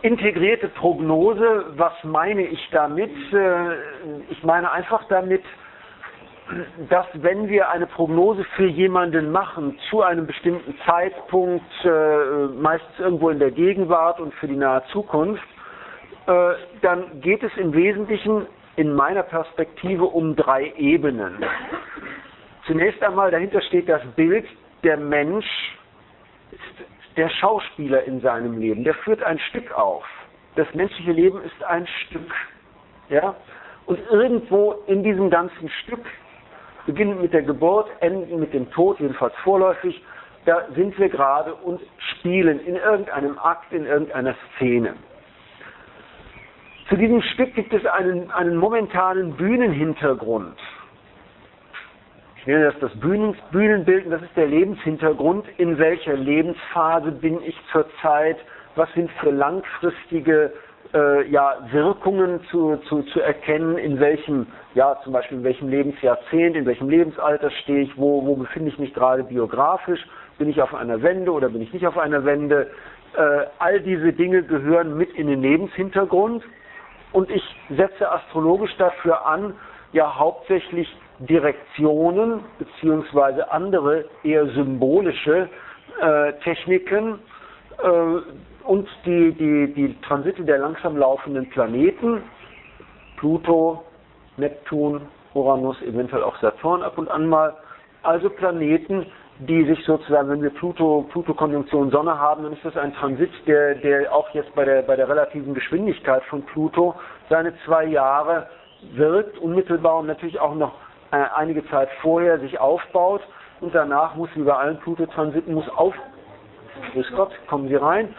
Integrierte Prognose, was meine ich damit? Ich meine einfach damit, dass wenn wir eine Prognose für jemanden machen, zu einem bestimmten Zeitpunkt, meistens irgendwo in der Gegenwart und für die nahe Zukunft, dann geht es im Wesentlichen in meiner Perspektive um 3 Ebenen. Zunächst einmal dahinter steht das Bild, der Mensch ist der Schauspieler in seinem Leben, der führt ein Stück auf. Das menschliche Leben ist ein Stück. Ja? Und irgendwo in diesem ganzen Stück, beginnend mit der Geburt, endend mit dem Tod, jedenfalls vorläufig, da sind wir gerade und spielen in irgendeinem Akt, in irgendeiner Szene. Zu diesem Stück gibt es einen momentanen Bühnenhintergrund. Ich nenne das Bühnenbild, und das ist der Lebenshintergrund. In welcher Lebensphase bin ich zurzeit? Was sind für langfristige Wirkungen zu erkennen? In welchem, zum Beispiel in welchem Lebensjahrzehnt, in welchem Lebensalter stehe ich? Wo befinde ich mich gerade biografisch? Bin ich auf einer Wende oder bin ich nicht auf einer Wende? All diese Dinge gehören mit in den Lebenshintergrund. Und ich setze astrologisch dafür an, hauptsächlich Direktionen beziehungsweise andere eher symbolische Techniken und die Transite der langsam laufenden Planeten, Pluto, Neptun, Uranus, eventuell auch Saturn ab und an mal, also Planeten, die sich sozusagen, wenn wir Pluto-Konjunktion Sonne haben, dann ist das ein Transit, der auch jetzt bei der relativen Geschwindigkeit von Pluto seine 2 Jahre wirkt, unmittelbar und natürlich auch noch einige Zeit vorher sich aufbaut und danach muss wie bei allen Pluto-Transiten grüß Gott, kommen Sie rein,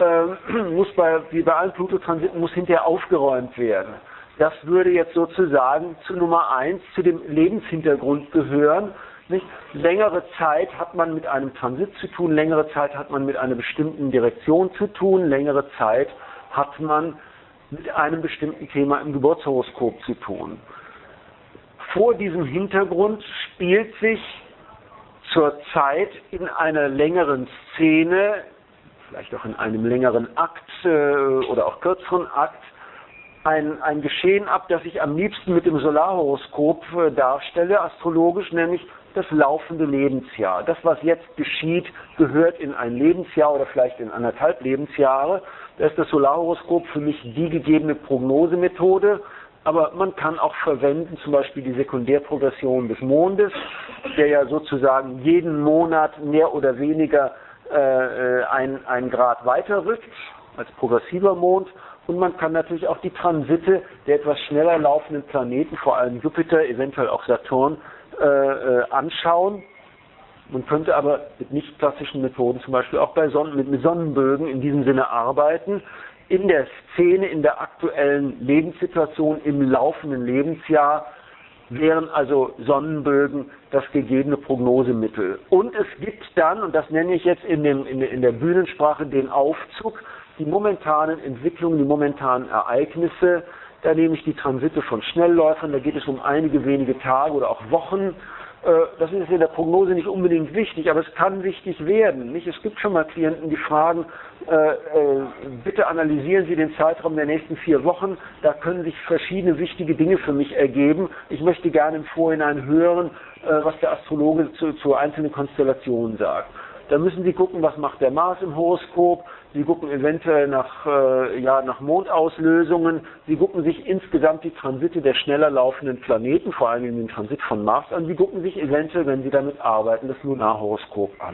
wie bei allen Pluto-Transiten muss hinterher aufgeräumt werden. Das würde jetzt sozusagen zu Nummer 1, zu dem Lebenshintergrund gehören. Nicht? Längere Zeit hat man mit einem Transit zu tun, längere Zeit hat man mit einer bestimmten Direktion zu tun, längere Zeit hat man mit einem bestimmten Thema im Geburtshoroskop zu tun. Vor diesem Hintergrund spielt sich zurzeit in einer längeren Szene, vielleicht auch in einem längeren Akt oder auch kürzeren Akt, ein Geschehen ab, das ich am liebsten mit dem Solarhoroskop darstelle, astrologisch, nämlich das laufende Lebensjahr. Das, was jetzt geschieht, gehört in ein Lebensjahr oder vielleicht in 1,5 Lebensjahre. Da ist das Solarhoroskop für mich die gegebene Prognosemethode, aber man kann auch verwenden, zum Beispiel die Sekundärprogression des Mondes, der ja sozusagen jeden Monat mehr oder weniger ein Grad weiterrückt, als progressiver Mond. Und man kann natürlich auch die Transite der etwas schneller laufenden Planeten, vor allem Jupiter, eventuell auch Saturn, anschauen. Man könnte aber mit nicht klassischen Methoden, zum Beispiel auch mit Sonnenbögen in diesem Sinne arbeiten. In der Szene, in der aktuellen Lebenssituation, im laufenden Lebensjahr wären also Sonnenbögen das gegebene Prognosemittel. Und es gibt dann, und das nenne ich jetzt in der Bühnensprache, den Aufzug, die momentanen Entwicklungen, die momentanen Ereignisse. Da nehme ich die Transite von Schnellläufern, da geht es um einige wenige Tage oder auch Wochen. Das ist in der Prognose nicht unbedingt wichtig, aber es kann wichtig werden. Nicht? Es gibt schon mal Klienten, die fragen, bitte analysieren Sie den Zeitraum der nächsten 4 Wochen, da können sich verschiedene wichtige Dinge für mich ergeben. Ich möchte gerne im Vorhinein hören, was der Astrologe zu einzelnen Konstellationen sagt. Da müssen Sie gucken, was macht der Mars im Horoskop. Sie gucken eventuell nach Mondauslösungen. Sie gucken sich insgesamt die Transite der schneller laufenden Planeten, vor allem den Transit von Mars an. Sie gucken sich eventuell, wenn Sie damit arbeiten, das Lunarhoroskop an.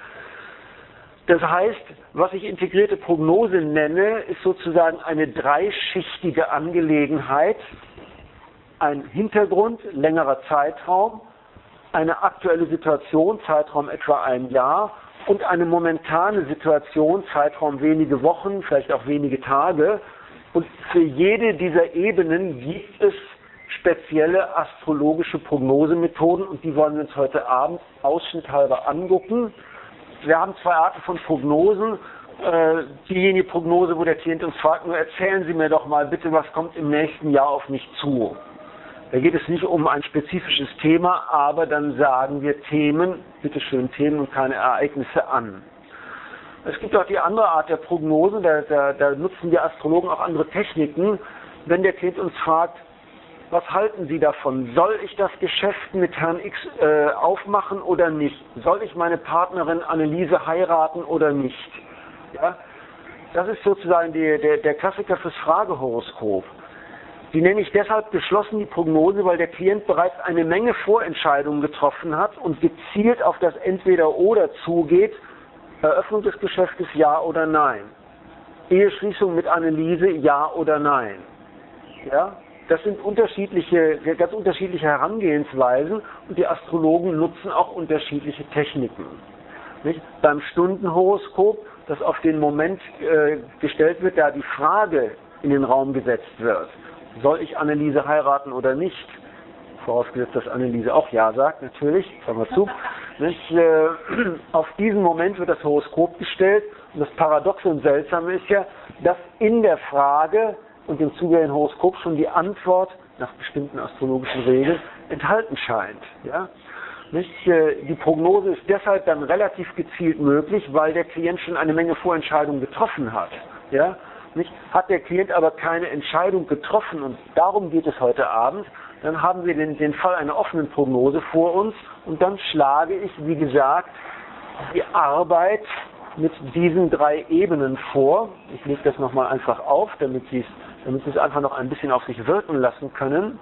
Das heißt, was ich integrierte Prognose nenne, ist sozusagen eine dreischichtige Angelegenheit. Ein Hintergrund, längerer Zeitraum, eine aktuelle Situation, Zeitraum etwa 1 Jahr, und eine momentane Situation, Zeitraum wenige Wochen, vielleicht auch wenige Tage. Und für jede dieser Ebenen gibt es spezielle astrologische Prognosemethoden und die wollen wir uns heute Abend ausschnitthalber angucken. Wir haben 2 Arten von Prognosen. Diejenige Prognose, wo der Klient uns fragt, nur erzählen Sie mir doch mal bitte, was kommt im nächsten Jahr auf mich zu. Da geht es nicht um ein spezifisches Thema, aber dann sagen wir Themen, bitteschön Themen und keine Ereignisse an. Es gibt auch die andere Art der Prognose, da nutzen wir Astrologen auch andere Techniken. Wenn der Klient uns fragt, was halten Sie davon? Soll ich das Geschäft mit Herrn X aufmachen oder nicht? Soll ich meine Partnerin Anneliese heiraten oder nicht? Ja? Das ist sozusagen der Klassiker fürs Fragehoroskop. Die nenne ich deshalb geschlossen, die Prognose, weil der Klient bereits eine Menge Vorentscheidungen getroffen hat und gezielt auf das Entweder-Oder zugeht, Eröffnung des Geschäftes, ja oder nein. Eheschließung mit Anneliese, ja oder nein. Ja? Das sind ganz unterschiedliche Herangehensweisen und die Astrologen nutzen auch unterschiedliche Techniken. Nicht? Beim Stundenhoroskop, das auf den Moment gestellt wird, da die Frage in den Raum gesetzt wird, soll ich Anneliese heiraten oder nicht? Vorausgesetzt, dass Anneliese auch Ja sagt, natürlich, sagen wir zu. Nicht? Auf diesen Moment wird das Horoskop gestellt und das Paradoxe und Seltsame ist ja, dass in der Frage und im zugehörigen Horoskop schon die Antwort nach bestimmten astrologischen Regeln enthalten scheint. Ja? Nicht? Die Prognose ist deshalb dann relativ gezielt möglich, weil der Klient schon eine Menge Vorentscheidungen getroffen hat. Ja? Nicht? Hat der Klient aber keine Entscheidung getroffen und darum geht es heute Abend, dann haben wir den Fall einer offenen Prognose vor uns und dann schlage ich, wie gesagt, die Arbeit mit diesen 3 Ebenen vor. Ich lege das nochmal einfach auf, damit Sie es einfach noch ein bisschen auf sich wirken lassen können.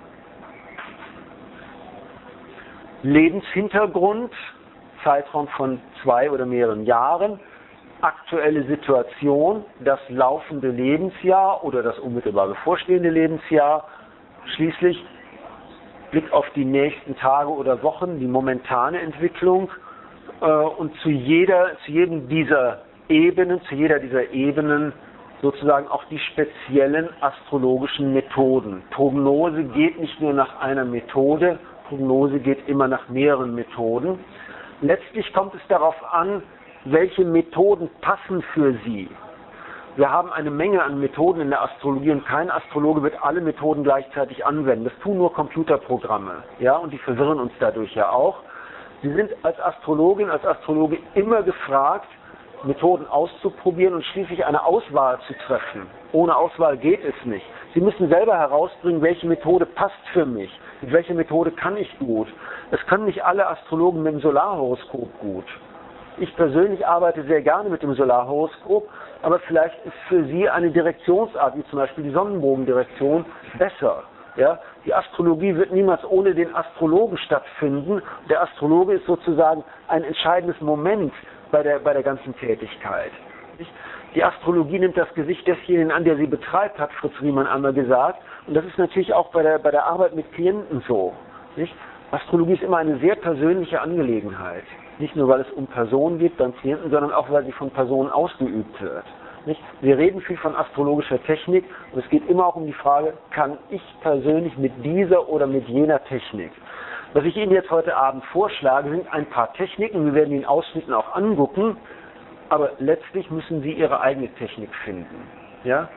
Lebenshintergrund, Zeitraum von 2 oder mehreren Jahren, aktuelle Situation, das laufende Lebensjahr oder das unmittelbar bevorstehende Lebensjahr, schließlich Blick auf die nächsten Tage oder Wochen, die momentane Entwicklung und zu jeder dieser Ebenen sozusagen auch die speziellen astrologischen Methoden. Prognose geht nicht nur nach einer Methode, Prognose geht immer nach mehreren Methoden. Letztlich kommt es darauf an, welche Methoden passen für Sie. Wir haben eine Menge an Methoden in der Astrologie und kein Astrologe wird alle Methoden gleichzeitig anwenden. Das tun nur Computerprogramme, ja, und die verwirren uns dadurch ja auch. Sie sind als Astrologin, als Astrologe immer gefragt, Methoden auszuprobieren und schließlich eine Auswahl zu treffen. Ohne Auswahl geht es nicht. Sie müssen selber herausbringen, welche Methode passt für mich, mit welcher Methode kann ich gut. Es können nicht alle Astrologen mit dem Solarhoroskop gut. Ich persönlich arbeite sehr gerne mit dem Solarhoroskop, aber vielleicht ist für Sie eine Direktionsart, wie zum Beispiel die Sonnenbogendirektion, besser. Ja? Die Astrologie wird niemals ohne den Astrologen stattfinden. Der Astrologe ist sozusagen ein entscheidendes Moment bei der ganzen Tätigkeit. Die Astrologie nimmt das Gesicht desjenigen an, der sie betreibt, hat Fritz Riemann einmal gesagt. Und das ist natürlich auch bei der Arbeit mit Klienten so. Nicht? Astrologie ist immer eine sehr persönliche Angelegenheit. Nicht nur, weil es um Personen geht beim Klienten, sondern auch, weil sie von Personen ausgeübt wird. Nicht? Wir reden viel von astrologischer Technik und es geht immer auch um die Frage, kann ich persönlich mit dieser oder mit jener Technik? Was ich Ihnen jetzt heute Abend vorschlage, sind ein paar Techniken, wir werden Ihnen Ausschnitten auch angucken, aber letztlich müssen Sie Ihre eigene Technik finden. Ja?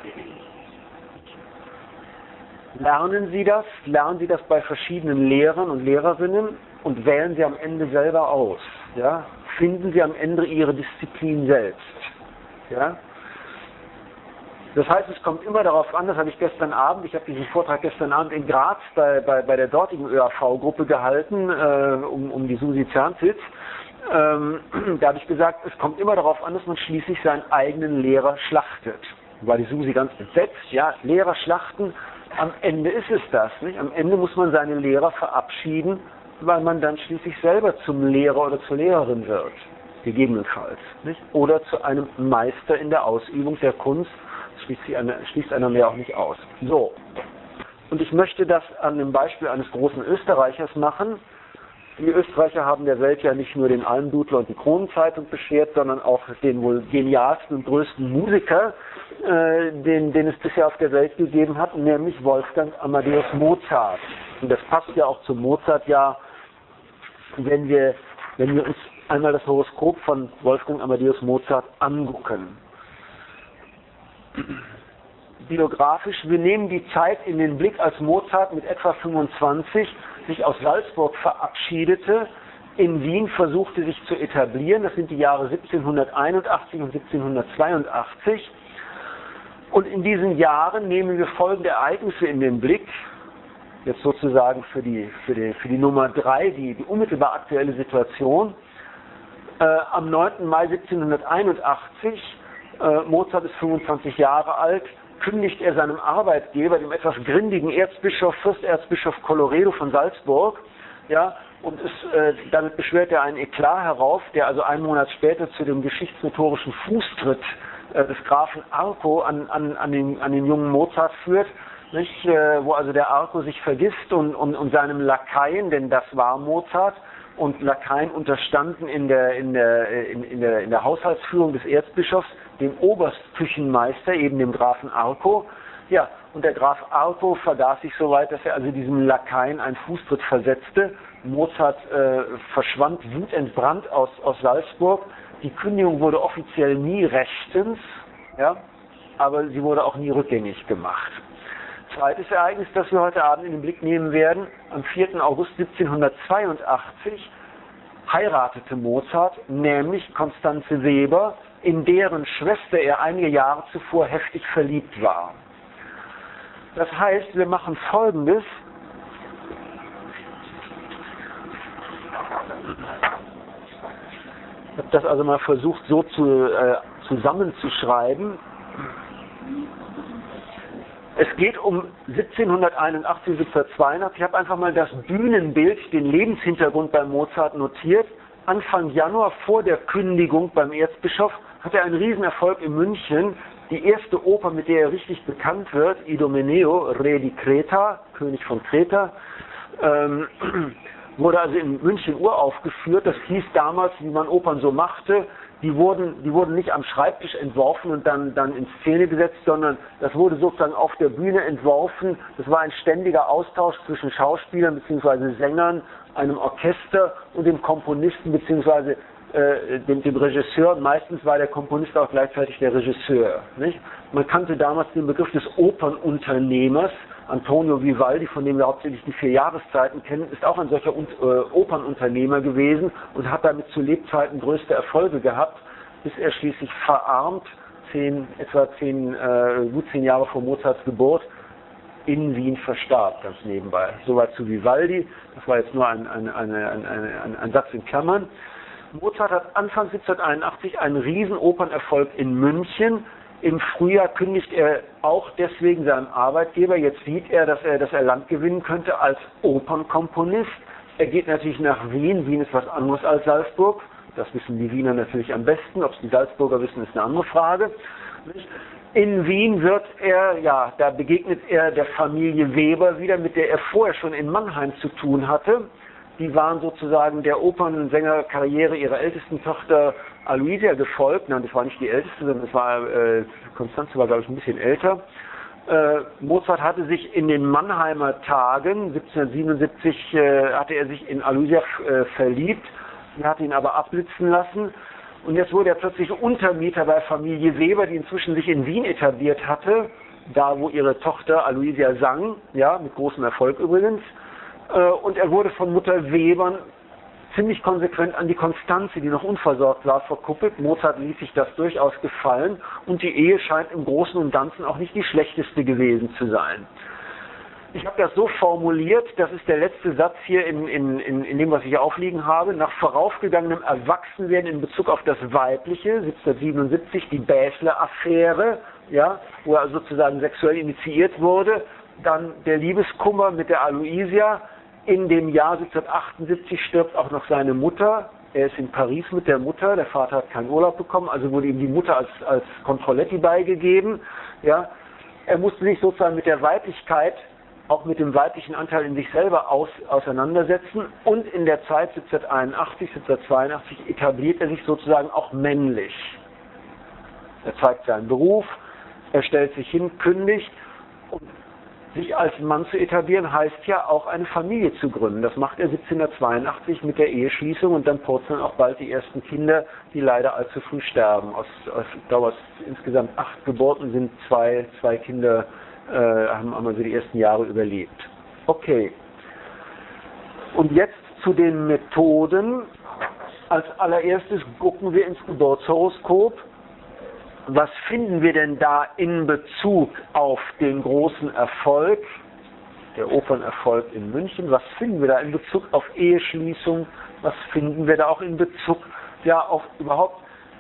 Lernen Sie das bei verschiedenen Lehrern und Lehrerinnen und wählen Sie am Ende selber aus. Ja? Finden Sie am Ende Ihre Disziplin selbst. Ja? Das heißt, es kommt immer darauf an, das habe ich gestern Abend, ich habe diesen Vortrag gestern Abend in Graz bei der dortigen ÖAV-Gruppe gehalten, um die Susi Zernzitz. Da habe ich gesagt, es kommt immer darauf an, dass man schließlich seinen eigenen Lehrer schlachtet. War die Susi ganz entsetzt, ja, Lehrer schlachten, am Ende ist es das, nicht? Am Ende muss man seine Lehrer verabschieden, weil man dann schließlich selber zum Lehrer oder zur Lehrerin wird, gegebenenfalls, nicht? Oder zu einem Meister in der Ausübung der Kunst, schließt einer mehr auch nicht aus. So, und ich möchte das an dem Beispiel eines großen Österreichers machen. Die Österreicher haben der Welt ja nicht nur den Almdudler und die Kronenzeitung beschert, sondern auch den wohl genialsten und größten Musiker, den es bisher auf der Welt gegeben hat, nämlich Wolfgang Amadeus Mozart. Und das passt ja auch zum Mozartjahr, wenn wir uns einmal das Horoskop von Wolfgang Amadeus Mozart angucken. Biografisch, wir nehmen die Zeit in den Blick, als Mozart mit etwa 25 sich aus Salzburg verabschiedete, in Wien versuchte sich zu etablieren. Das sind die Jahre 1781 und 1782. Und in diesen Jahren nehmen wir folgende Ereignisse in den Blick. Jetzt sozusagen für die Nummer 3, die unmittelbar aktuelle Situation. Am 9. Mai 1781, Mozart ist 25 Jahre alt, kündigt er seinem Arbeitgeber, dem etwas grindigen Fürsterzbischof Colloredo von Salzburg, ja, und damit beschwört er einen Eklat herauf, der also einen Monat später zu dem geschichtsnotorischen Fußtritt des Grafen Arco an den jungen Mozart führt, nicht, wo also der Arco sich vergisst und seinem Lakaien, denn das war Mozart, und Lakaien unterstanden in der Haushaltsführung des Erzbischofs dem Oberstküchenmeister, eben dem Grafen Arco. Ja, und der Graf Arco vergaß sich so weit, dass er also diesem Lakaien einen Fußtritt versetzte. Mozart verschwand wutentbrannt aus Salzburg. Die Kündigung wurde offiziell nie rechtens, ja, aber sie wurde auch nie rückgängig gemacht. Zweites Ereignis, das wir heute Abend in den Blick nehmen werden: am 4. August 1782 heiratete Mozart, nämlich Constanze Weber, in deren Schwester er einige Jahre zuvor heftig verliebt war. Das heißt, wir machen Folgendes. Ich habe das also mal versucht so zusammenzuschreiben. Es geht um 1781, 1782. Ich habe einfach mal das Bühnenbild, den Lebenshintergrund bei Mozart notiert. Anfang Januar, vor der Kündigung beim Erzbischof, hat er einen Riesenerfolg in München. Die erste Oper, mit der er richtig bekannt wird, Idomeneo, Re di Creta, König von Kreta, wurde also in München uraufgeführt. Das hieß damals, wie man Opern so machte, die wurden nicht am Schreibtisch entworfen und dann in Szene gesetzt, sondern das wurde sozusagen auf der Bühne entworfen. Das war ein ständiger Austausch zwischen Schauspielern bzw. Sängern, einem Orchester und dem Komponisten bzw. dem Regisseur. Und meistens war der Komponist auch gleichzeitig der Regisseur. Nicht? Man kannte damals den Begriff des Opernunternehmers. Antonio Vivaldi, von dem wir hauptsächlich die 4 Jahreszeiten kennen, ist auch ein solcher Opernunternehmer gewesen und hat damit zu Lebzeiten größte Erfolge gehabt, bis er schließlich verarmt, gut 10 Jahre vor Mozarts Geburt, in Wien verstarb, ganz nebenbei. Soweit zu Vivaldi, das war jetzt nur ein Satz in Klammern. Mozart hat Anfang 1781 einen Riesenopernerfolg in München. Im Frühjahr kündigt er auch deswegen seinem Arbeitgeber. Jetzt sieht er, dass er Land gewinnen könnte als Opernkomponist. Er geht natürlich nach Wien. Wien ist was anderes als Salzburg. Das wissen die Wiener natürlich am besten. Ob es die Salzburger wissen, ist eine andere Frage. In Wien da begegnet er der Familie Weber wieder, mit der er vorher schon in Mannheim zu tun hatte. Die waren sozusagen der Opernsängerkarriere ihrer ältesten Tochter Aloysia gefolgt. Nein, das war nicht die älteste, sondern das war Constanze war, glaube ich, ein bisschen älter. Mozart hatte sich in den Mannheimer Tagen, 1777, hatte er sich in Aloysia verliebt. Sie hatte ihn aber abblitzen lassen. Und jetzt wurde er plötzlich Untermieter bei Familie Weber, die inzwischen sich in Wien etabliert hatte, da wo ihre Tochter Aloysia sang, ja, mit großem Erfolg übrigens. Und er wurde von Mutter Webern ziemlich konsequent an die Constanze, die noch unversorgt war, verkuppelt. Mozart ließ sich das durchaus gefallen und die Ehe scheint im Großen und Ganzen auch nicht die schlechteste gewesen zu sein. Ich habe das so formuliert, das ist der letzte Satz hier in dem, was ich hier aufliegen habe, nach voraufgegangenem Erwachsenwerden in Bezug auf das Weibliche, 1777, die Bäsler-Affäre, ja, wo er sozusagen sexuell initiiert wurde, dann der Liebeskummer mit der Aloysia. In dem Jahr 1778 stirbt auch noch seine Mutter. Er ist in Paris mit der Mutter. Der Vater hat keinen Urlaub bekommen, also wurde ihm die Mutter als Controletti beigegeben. Ja. Er musste sich sozusagen mit der Weiblichkeit, auch mit dem weiblichen Anteil in sich selber auseinandersetzen. Und in der Zeit 1781, 1782 etabliert er sich sozusagen auch männlich. Er zeigt seinen Beruf, er stellt sich hin, kündigt. Und sich als Mann zu etablieren, heißt ja auch eine Familie zu gründen. Das macht er 1782 mit der Eheschließung und dann purzeln auch bald die ersten Kinder, die leider allzu früh sterben. Aus insgesamt 8 Geburten sind zwei Kinder, haben also die ersten Jahre überlebt. Okay. Und jetzt zu den Methoden. Als allererstes gucken wir ins Geburtshoroskop. Was finden wir denn da in Bezug auf den großen Erfolg, der Opernerfolg in München? Was finden wir da in Bezug auf Eheschließung? Was finden wir da auch in Bezug auf überhaupt,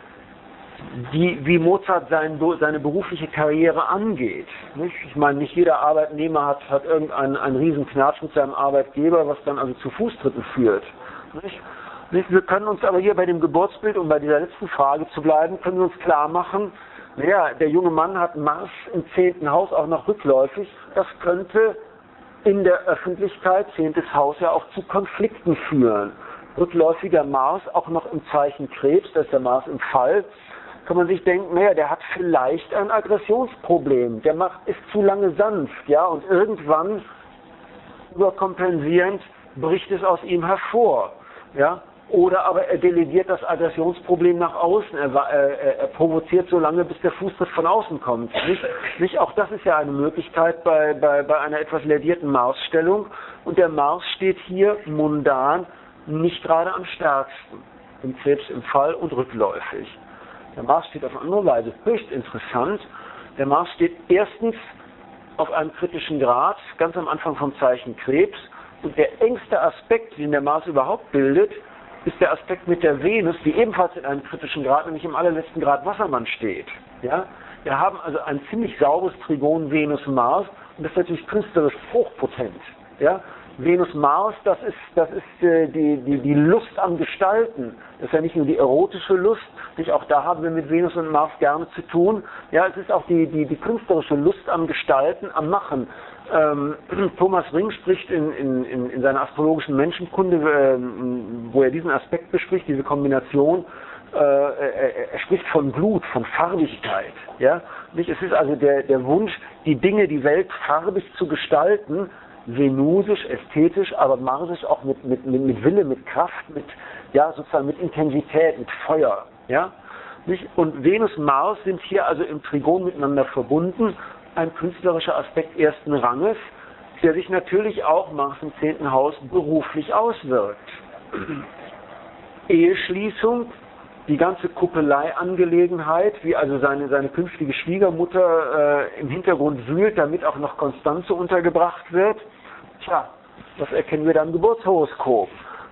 wie Mozart seine berufliche Karriere angeht? Nicht? Ich meine, nicht jeder Arbeitnehmer hat irgendeinen riesen Knatsch mit seinem Arbeitgeber, was dann also zu Fußtritten führt. Nicht? Wir können uns aber hier bei dem Geburtsbild, um bei dieser letzten Frage zu bleiben, können wir uns klar machen, der junge Mann hat Mars im 10. Haus auch noch rückläufig. Das könnte in der Öffentlichkeit, 10. Haus, ja auch zu Konflikten führen. Rückläufiger Mars auch noch im Zeichen Krebs, da ist der Mars im Fall, kann man sich denken, der hat vielleicht ein Aggressionsproblem, ist zu lange sanft, und irgendwann überkompensierend bricht es aus ihm hervor, Oder aber er delegiert das Aggressionsproblem nach außen, er provoziert so lange, bis der Fußtritt von außen kommt. Nicht? Auch das ist ja eine Möglichkeit bei einer etwas lädierten Marsstellung. Und der Mars steht hier mundan nicht gerade am stärksten. Im Krebs im Fall und rückläufig. Der Mars steht auf andere Weise höchst interessant. Der Mars steht erstens auf einem kritischen Grad, ganz am Anfang vom Zeichen Krebs. Und der engste Aspekt, den der Mars überhaupt bildet, ist der Aspekt mit der Venus, die ebenfalls in einem kritischen Grad, nämlich im allerletzten Grad Wassermann steht. Wir haben also ein ziemlich sauberes Trigon Venus-Mars und das ist natürlich künstlerisch hochpotent. Venus-Mars, das ist die Lust am Gestalten. Das ist ja nicht nur die erotische Lust, auch da haben wir mit Venus und Mars gerne zu tun. Es ist auch die künstlerische Lust am Gestalten, am Machen. Thomas Ring spricht in seiner astrologischen Menschenkunde, wo er diesen Aspekt bespricht, diese Kombination, er spricht von Glut, von Farbigkeit. Es ist also der Wunsch, die Welt farbig zu gestalten, venusisch, ästhetisch, aber marsisch auch mit Wille, mit Kraft, sozusagen mit Intensität, mit Feuer. Und Venus und Mars sind hier also im Trigon miteinander verbunden. Ein künstlerischer Aspekt ersten Ranges, der sich natürlich auch Mars im 10. Haus beruflich auswirkt. Eheschließung, die ganze Kuppelei-Angelegenheit, wie also seine künftige Schwiegermutter im Hintergrund wühlt, damit auch noch Konstanze untergebracht wird. Das erkennen wir dann im Geburtshoroskop.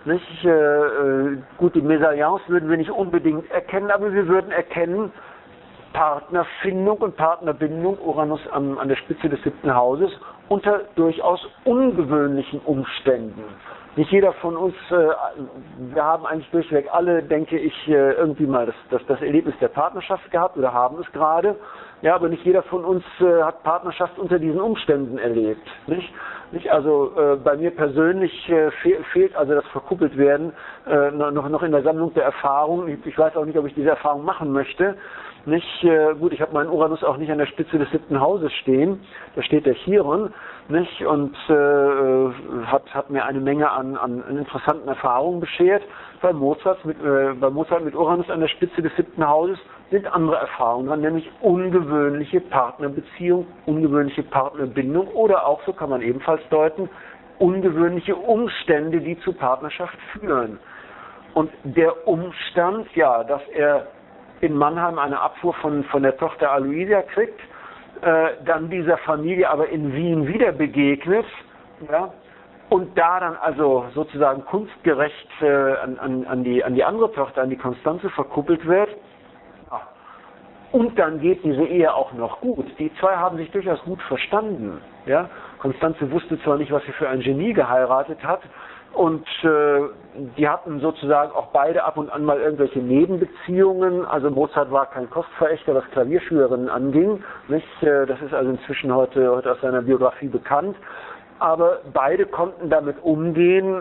Gut, die Mesalliance würden wir nicht unbedingt erkennen, aber wir würden erkennen, Partnerfindung und Partnerbindung, Uranus an der Spitze des 7. Hauses, unter durchaus ungewöhnlichen Umständen. Nicht jeder von uns, wir haben eigentlich durchweg alle, denke ich, irgendwie mal das Erlebnis der Partnerschaft gehabt oder haben es gerade. Aber nicht jeder von uns hat Partnerschaft unter diesen Umständen erlebt. Also bei mir persönlich fehlt also das Verkuppeltwerden noch in der Sammlung der Erfahrungen. Ich weiß auch nicht, ob ich diese Erfahrung machen möchte. Gut, ich habe meinen Uranus auch nicht an der Spitze des 7. Hauses stehen, da steht der Chiron, und hat mir eine Menge an interessanten Erfahrungen beschert. Bei Mozart mit Uranus an der Spitze des 7. Hauses sind andere Erfahrungen dran, nämlich ungewöhnliche Partnerbeziehung, ungewöhnliche Partnerbindung oder auch, so kann man ebenfalls deuten, ungewöhnliche Umstände, die zu Partnerschaft führen. Und der Umstand, dass er in Mannheim eine Abfuhr von der Tochter Aloysia kriegt, dann dieser Familie aber in Wien wieder begegnet, und da dann also sozusagen kunstgerecht an die andere Tochter, an die Konstanze verkuppelt wird. Und dann geht diese Ehe auch noch gut. Die zwei haben sich durchaus gut verstanden. Konstanze wusste zwar nicht, was sie für ein Genie geheiratet hat, und die hatten sozusagen auch beide ab und an mal irgendwelche Nebenbeziehungen. Also Mozart war kein Kostverächter, was Klavierschülerinnen anging. Das ist also inzwischen heute aus seiner Biografie bekannt. Aber beide konnten damit umgehen.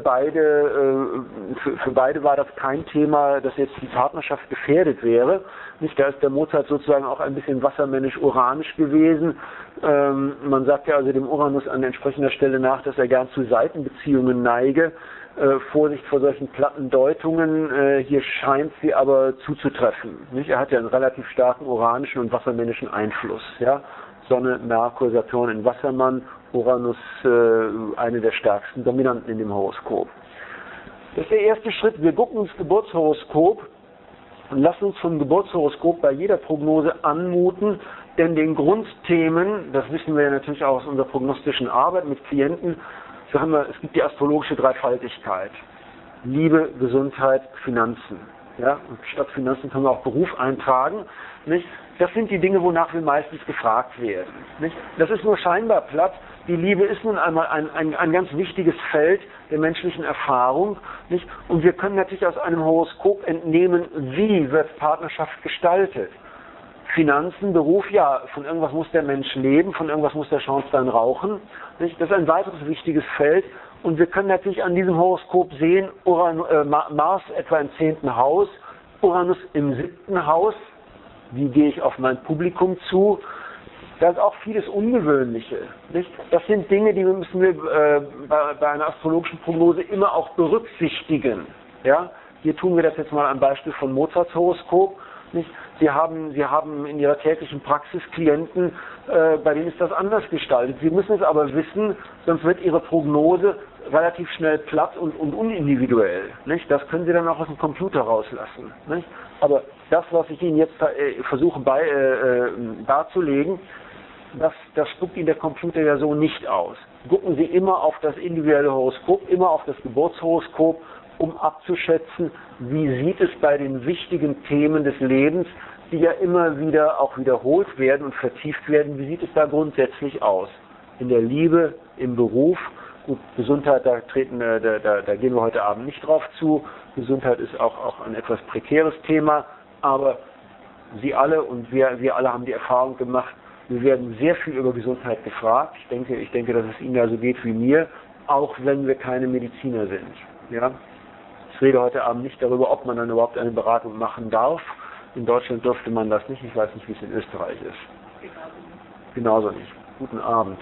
Für beide war das kein Thema, dass jetzt die Partnerschaft gefährdet wäre. Da ist der Mozart sozusagen auch ein bisschen wassermännisch-uranisch gewesen. Man sagt ja also dem Uranus an entsprechender Stelle nach, dass er gern zu Seitenbeziehungen neige. Vorsicht vor solchen platten Deutungen, hier scheint sie aber zuzutreffen. Er hat ja einen relativ starken uranischen und wassermännischen Einfluss. Sonne, Merkur, Saturn in Wassermann, Uranus eine der stärksten Dominanten in dem Horoskop. Das ist der erste Schritt. Wir gucken ins Geburtshoroskop und lassen uns vom Geburtshoroskop bei jeder Prognose anmuten, denn den Grundthemen, das wissen wir ja natürlich auch aus unserer prognostischen Arbeit mit Klienten, so haben wir, es gibt die astrologische Dreifaltigkeit. Liebe, Gesundheit, Finanzen. Ja? Und statt Finanzen können wir auch Beruf eintragen. Nicht? Das sind die Dinge, wonach wir meistens gefragt werden. Nicht? Das ist nur scheinbar platt. Die Liebe ist nun einmal ein ganz wichtiges Feld der menschlichen Erfahrung. Nicht? Und wir können natürlich aus einem Horoskop entnehmen, wie wird Partnerschaft gestaltet. Finanzen, Beruf, ja, von irgendwas muss der Mensch leben, von irgendwas muss der Schornstein rauchen. Nicht? Das ist ein weiteres wichtiges Feld. Und wir können natürlich an diesem Horoskop sehen, Mars etwa im 10. Haus, Uranus im 7. Haus. Wie gehe ich auf mein Publikum zu? Da ist auch vieles Ungewöhnliche. Nicht? Das sind Dinge, die müssen wir bei einer astrologischen Prognose immer auch berücksichtigen. Ja? Hier tun wir das jetzt mal am Beispiel von Mozarts Horoskop. Nicht? Sie haben in Ihrer täglichen Praxis Klienten, bei denen ist das anders gestaltet. Sie müssen es aber wissen, sonst wird Ihre Prognose relativ schnell platt und unindividuell. Nicht? Das können Sie dann auch aus dem Computer rauslassen. Nicht? Aber das, was ich Ihnen jetzt versuche darzulegen, das spuckt Ihnen der Computer ja so nicht aus. Gucken Sie immer auf das individuelle Horoskop, immer auf das Geburtshoroskop, um abzuschätzen, wie sieht es bei den wichtigen Themen des Lebens, die ja immer wieder auch wiederholt werden und vertieft werden, wie sieht es da grundsätzlich aus? In der Liebe, im Beruf, gut, Gesundheit, da gehen wir heute Abend nicht drauf zu. Gesundheit ist auch ein etwas prekäres Thema, aber Sie alle und wir alle haben die Erfahrung gemacht, wir werden sehr viel über Gesundheit gefragt. Ich denke, dass es Ihnen ja so geht wie mir, auch wenn wir keine Mediziner sind. Ja? Ich rede heute Abend nicht darüber, ob man dann überhaupt eine Beratung machen darf. In Deutschland dürfte man das nicht. Ich weiß nicht, wie es in Österreich ist. Genauso nicht. Guten Abend.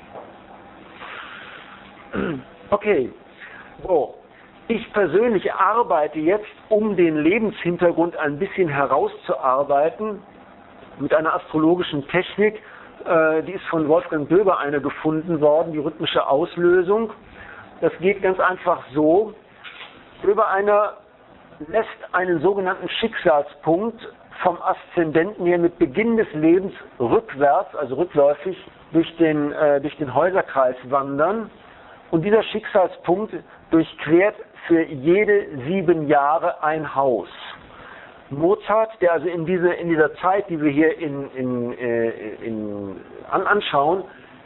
Okay. So. Ich persönlich arbeite jetzt, um den Lebenshintergrund ein bisschen herauszuarbeiten, mit einer astrologischen Technik, die ist von Wolfgang Döber gefunden worden, die rhythmische Auslösung. Das geht ganz einfach so. Döber lässt einen sogenannten Schicksalspunkt vom Aszendenten her mit Beginn des Lebens rückwärts, also rückläufig, durch den Häuserkreis wandern. Und dieser Schicksalspunkt durchquert für jede 7 Jahre ein Haus. Mozart, der also in dieser Zeit, die wir hier anschauen,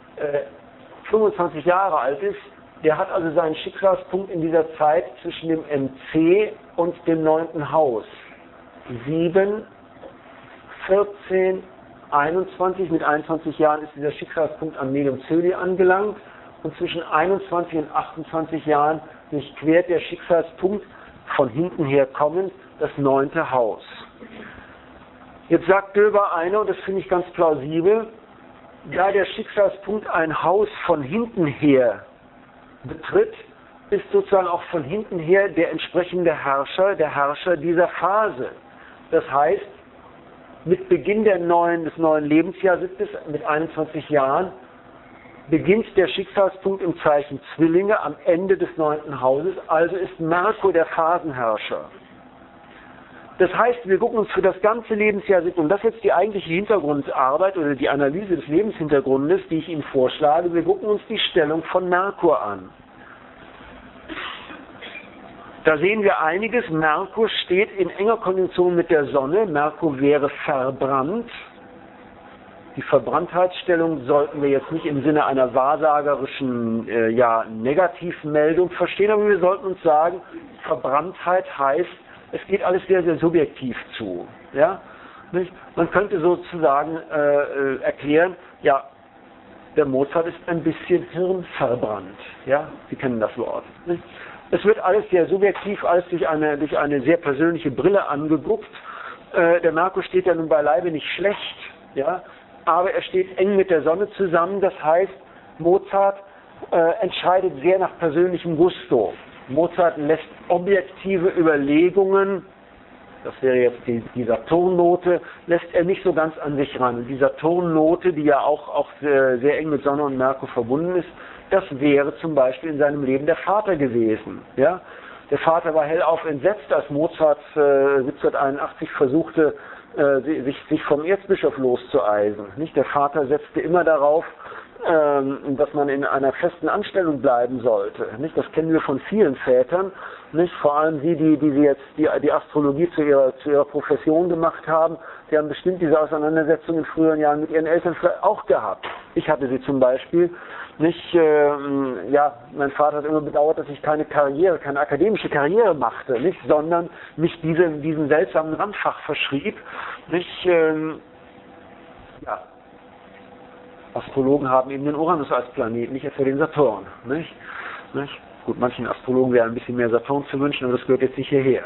25 Jahre alt ist, der hat also seinen Schicksalspunkt in dieser Zeit zwischen dem MC und dem 9. Haus. 7, 14, 21, mit 21 Jahren ist dieser Schicksalspunkt am Medium Cöli angelangt und zwischen 21 und 28 Jahren durchquert der Schicksalspunkt von hinten her kommend das 9. Haus. Jetzt sagt Döber und das finde ich ganz plausibel, da der Schicksalspunkt ein Haus von hinten her betritt, ist sozusagen auch von hinten her der entsprechende Herrscher dieser Phase. Das heißt, mit Beginn des neuen Lebensjahres mit 21 Jahren beginnt der Schicksalspunkt im Zeichen Zwillinge am Ende des 9. Hauses, also ist Merkur der Phasenherrscher. Das heißt, wir gucken uns für das ganze Lebensjahr, und das ist jetzt die eigentliche Hintergrundarbeit oder die Analyse des Lebenshintergrundes, die ich Ihnen vorschlage, wir gucken uns die Stellung von Merkur an. Da sehen wir einiges. Merkur steht in enger Konjunktion mit der Sonne. Merkur wäre verbrannt. Die Verbranntheitsstellung sollten wir jetzt nicht im Sinne einer wahrsagerischen Negativmeldung verstehen, aber wir sollten uns sagen, Verbranntheit heißt, es geht alles sehr, sehr subjektiv zu. Ja? Nicht? Man könnte sozusagen erklären, ja, der Mozart ist ein bisschen hirnverbrannt. Ja? Sie kennen das Wort. Nicht? Es wird alles sehr subjektiv, alles durch eine sehr persönliche Brille angeguckt. Der Merkur steht ja nun beileibe nicht schlecht, ja? Aber er steht eng mit der Sonne zusammen. Das heißt, Mozart entscheidet sehr nach persönlichem Gusto. Mozart lässt objektive Überlegungen, das wäre jetzt die Saturnnote, lässt er nicht so ganz an sich ran. Und die Saturnnote, die ja auch sehr eng mit Sonne und Merkur verbunden ist, das wäre zum Beispiel in seinem Leben der Vater gewesen. Ja? Der Vater war hellauf entsetzt, als Mozart 1781 versuchte, sich vom Erzbischof loszueisen. Nicht? Der Vater setzte immer darauf, dass man in einer festen Anstellung bleiben sollte. Nicht? Das kennen wir von vielen Vätern, nicht? Vor allem die jetzt die Astrologie zu ihrer Profession gemacht haben, die haben bestimmt diese Auseinandersetzung in früheren Jahren mit ihren Eltern vielleicht auch gehabt. Ich hatte sie zum Beispiel. Nicht, mein Vater hat immer bedauert, dass ich keine akademische Karriere machte, nicht, sondern mich diesem seltsamen Randfach verschrieb. Nicht, Astrologen haben eben den Uranus als Planet, nicht etwa den Saturn. Nicht? Gut, manchen Astrologen wäre ein bisschen mehr Saturn zu wünschen, aber das gehört jetzt nicht hierher.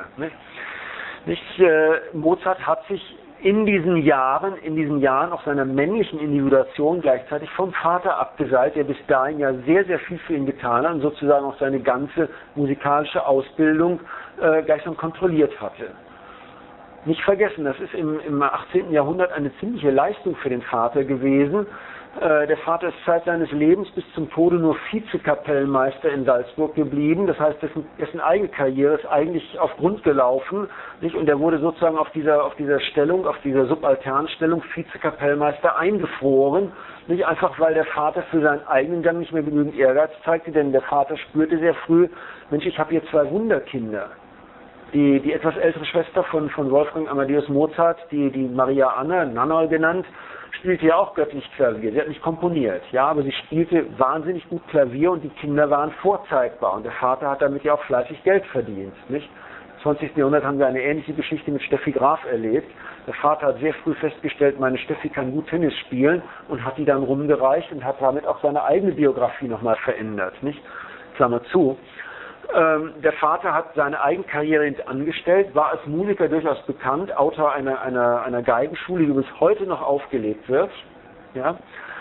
Mozart hat sich in diesen Jahren auch seiner männlichen Individuation gleichzeitig vom Vater abgeseilt, der bis dahin ja sehr, sehr viel für ihn getan hat und sozusagen auch seine ganze musikalische Ausbildung gleichsam kontrolliert hatte. Nicht vergessen, das ist im 18. Jahrhundert eine ziemliche Leistung für den Vater gewesen. Der Vater ist Zeit seines Lebens bis zum Tode nur Vizekapellmeister in Salzburg geblieben. Das heißt, dessen eigene Karriere ist eigentlich auf Grund gelaufen. Nicht? Und er wurde sozusagen auf dieser Stellung, auf dieser Subalternstellung Vizekapellmeister eingefroren. Nicht einfach, weil der Vater für seinen eigenen Gang nicht mehr genügend Ehrgeiz zeigte, denn der Vater spürte sehr früh, Mensch, ich habe hier 2 Wunderkinder. Die etwas ältere Schwester von Wolfgang Amadeus Mozart, die Maria Anna, Nannol genannt, spielte ja auch göttlich Klavier. Sie hat nicht komponiert, ja, aber sie spielte wahnsinnig gut Klavier und die Kinder waren vorzeigbar und der Vater hat damit ja auch fleißig Geld verdient, nicht? Im 20. Jahrhundert haben wir eine ähnliche Geschichte mit Steffi Graf erlebt. Der Vater hat sehr früh festgestellt, meine Steffi kann gut Tennis spielen und hat die dann rumgereicht und hat damit auch seine eigene Biografie nochmal verändert, nicht? Klammer zu. Der Vater hat seine Eigenkarriere angestellt, war als Musiker durchaus bekannt, Autor einer Geigenschule, die bis heute noch aufgelegt wird. Ja?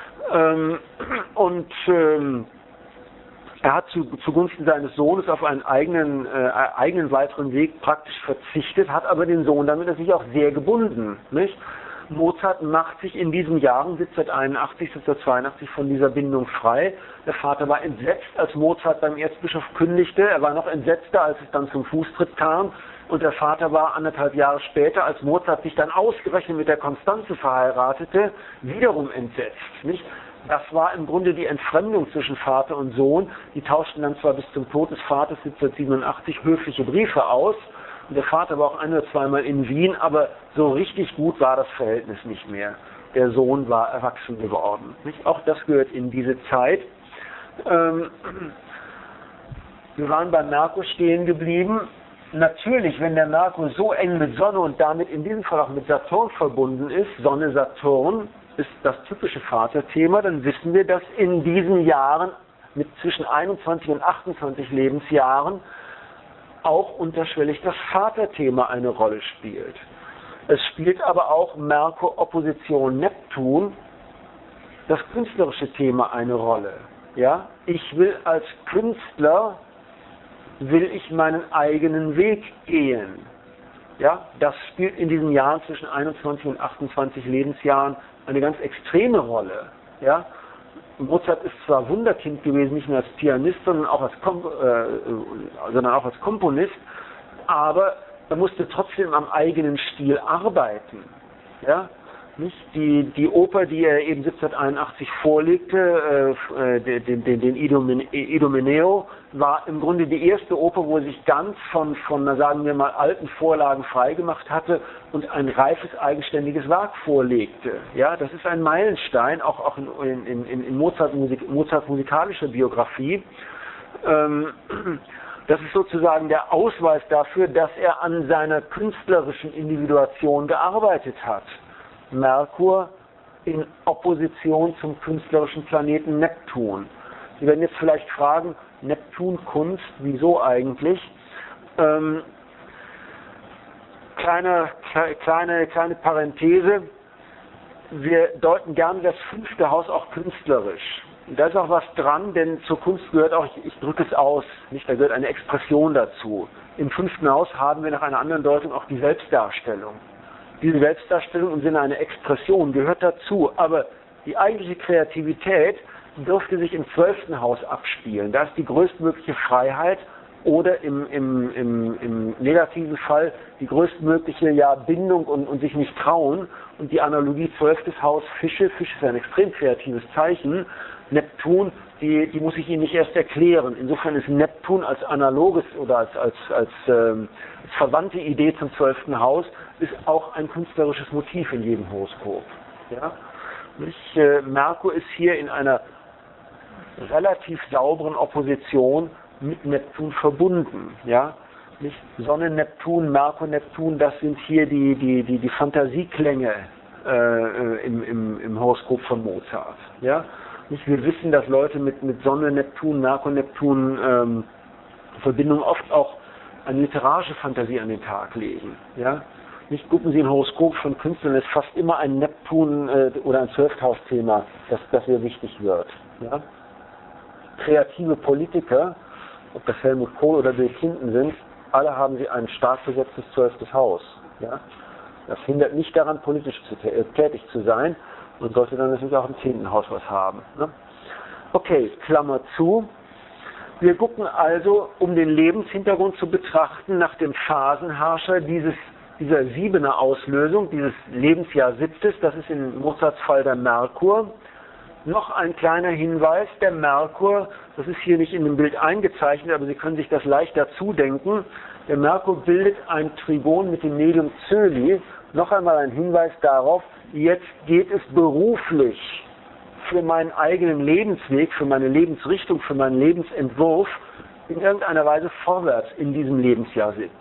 Er hat zugunsten seines Sohnes auf einen eigenen weiteren Weg praktisch verzichtet, hat aber den Sohn damit natürlich auch sehr gebunden. Nicht? Mozart macht sich in diesen Jahren 1781, 1782 von dieser Bindung frei. Der Vater war entsetzt, als Mozart beim Erzbischof kündigte. Er war noch entsetzter, als es dann zum Fußtritt kam. Und der Vater war 1,5 Jahre später, als Mozart sich dann ausgerechnet mit der Constanze verheiratete, wiederum entsetzt. Nicht? Das war im Grunde die Entfremdung zwischen Vater und Sohn. Die tauschten dann zwar bis zum Tod des Vaters 1787 höfliche Briefe aus. Und der Vater war auch 1 oder 2 Mal in Wien, aber so richtig gut war das Verhältnis nicht mehr. Der Sohn war erwachsen geworden. Nicht? Auch das gehört in diese Zeit. Wir waren bei Merkur stehen geblieben. Natürlich, wenn der Merkur so eng mit Sonne und damit in diesem Fall auch mit Saturn verbunden ist, Sonne-Saturn ist das typische Vaterthema, dann wissen wir, dass in diesen Jahren mit zwischen 21 und 28 Lebensjahren auch unterschwellig das Vaterthema eine Rolle spielt. Es spielt aber auch Merkur Opposition Neptun, das künstlerische Thema, eine Rolle. Ja? Ich will als Künstler, meinen eigenen Weg gehen. Ja? Das spielt in diesen Jahren zwischen 21 und 28 Lebensjahren eine ganz extreme Rolle. Ja? Mozart ist zwar Wunderkind gewesen, nicht nur als Pianist, sondern auch als Komponist, aber er musste trotzdem am eigenen Stil arbeiten. Ja? Nicht? Die Oper, die er eben 1781 vorlegte, den Idomeneo, war im Grunde die erste Oper, wo er sich ganz von sagen wir mal, alten Vorlagen freigemacht hatte und ein reifes, eigenständiges Werk vorlegte. Ja, das ist ein Meilenstein, auch in Mozarts musikalischer Biografie. Das ist sozusagen der Ausweis dafür, dass er an seiner künstlerischen Individuation gearbeitet hat. Merkur in Opposition zum künstlerischen Planeten Neptun. Sie werden jetzt vielleicht fragen, Neptun Kunst, wieso eigentlich? Kleine Parenthese, wir deuten gerne das 5. Haus auch künstlerisch. Da ist auch was dran, denn zur Kunst gehört auch, ich drücke es aus, nicht, da gehört eine Expression dazu. Im 5. Haus haben wir nach einer anderen Deutung auch die Selbstdarstellung. Diese Selbstdarstellung im Sinne einer Expression gehört dazu, aber die eigentliche Kreativität dürfte sich im 12. Haus abspielen. Da ist die größtmögliche Freiheit, oder im negativen Fall die größtmögliche Bindung und sich nicht trauen. Und die Analogie 12. Haus Fische, Fisch ist ein extrem kreatives Zeichen, Neptun, die muss ich Ihnen nicht erst erklären. Insofern ist Neptun als analoges oder als verwandte Idee zum 12. Haus ist auch ein künstlerisches Motiv in jedem Horoskop. Ja? Merkur ist hier in einer relativ sauberen Opposition mit Neptun verbunden. Ja? Nicht Sonne, Neptun, Merkur, Neptun, das sind hier die Fantasieklänge im Horoskop von Mozart. Ja? Nicht, wir wissen, dass Leute mit Sonne, Neptun, Merkur, Neptun Verbindung oft auch eine literarische Fantasie an den Tag legen. Ja? Nicht, gucken Sie ein Horoskop von Künstlern, ist fast immer ein Neptun oder ein 12-Haus-Thema, das hier wichtig wird. Ja? Kreative Politiker, ob das Helmut Kohl oder Bill Clinton sind, alle haben sie ein stark besetztes 12. Haus. Ja? Das hindert nicht daran, politisch tätig zu sein. Man sollte dann natürlich auch im 10. Haus was haben. Ne? Okay, Klammer zu. Wir gucken also, um den Lebenshintergrund zu betrachten, nach dem Phasenherrscher dieser 7er Auslösung, dieses Lebensjahr 7. Das ist in Mozarts Fall der Merkur. Noch ein kleiner Hinweis, der Merkur, das ist hier nicht in dem Bild eingezeichnet, aber Sie können sich das leicht dazu denken. Der Merkur bildet ein Trigon mit dem Medium Zöli. Noch einmal ein Hinweis darauf, jetzt geht es beruflich für meinen eigenen Lebensweg, für meine Lebensrichtung, für meinen Lebensentwurf in irgendeiner Weise vorwärts in diesem Lebensjahr 7.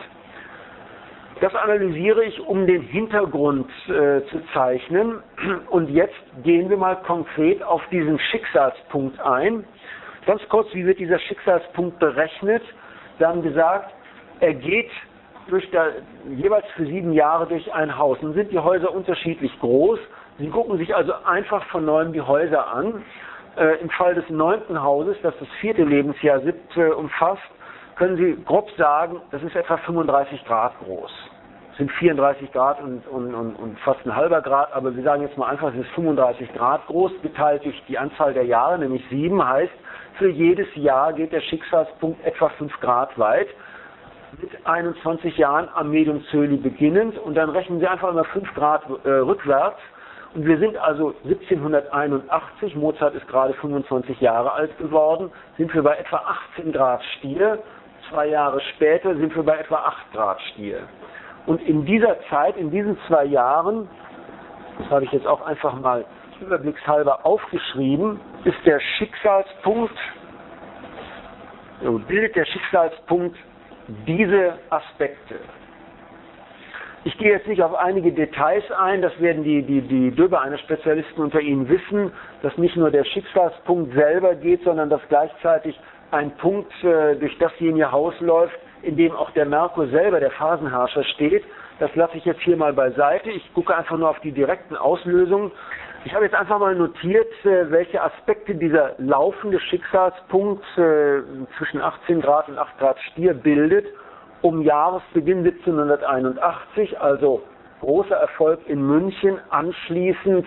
Das analysiere ich, um den Hintergrund zu zeichnen. Und jetzt gehen wir mal konkret auf diesen Schicksalspunkt ein. Ganz kurz, wie wird dieser Schicksalspunkt berechnet? Wir haben gesagt, er geht jeweils für 7 Jahre durch ein Haus. Nun sind die Häuser unterschiedlich groß. Sie gucken sich also einfach von neuem die Häuser an. Im Fall des 9. Hauses, das das 4. Lebensjahr 7 umfasst, können Sie grob sagen, das ist etwa 35 Grad groß. Es sind 34 Grad und fast ein halber Grad, aber wir sagen jetzt mal einfach, es ist 35 Grad groß, geteilt durch die Anzahl der Jahre, nämlich 7, heißt, für jedes Jahr geht der Schicksalspunkt etwa 5 Grad weit, mit 21 Jahren am Medium Zöli beginnend, und dann rechnen Sie einfach immer 5 Grad rückwärts, und wir sind also 1781, Mozart ist gerade 25 Jahre alt geworden, sind wir bei etwa 18 Grad Stier. 2 Jahre später sind wir bei etwa 8 Grad Stier. Und in dieser Zeit, in diesen 2 Jahren, das habe ich jetzt auch einfach mal überblickshalber aufgeschrieben, ist der Schicksalspunkt, bildet der Schicksalspunkt diese Aspekte. Ich gehe jetzt nicht auf einige Details ein, das werden die Döbereiner-Spezialisten unter Ihnen wissen, dass nicht nur der Schicksalspunkt selber geht, sondern dass gleichzeitig ein Punkt durch dasjenige Haus läuft, in dem auch der Merkur selber, der Phasenherrscher, steht. Das lasse ich jetzt hier mal beiseite. Ich gucke einfach nur auf die direkten Auslösungen. Ich habe jetzt einfach mal notiert, welche Aspekte dieser laufende Schicksalspunkt zwischen 18 Grad und 8 Grad Stier bildet, um Jahresbeginn 1781, also großer Erfolg in München, anschließend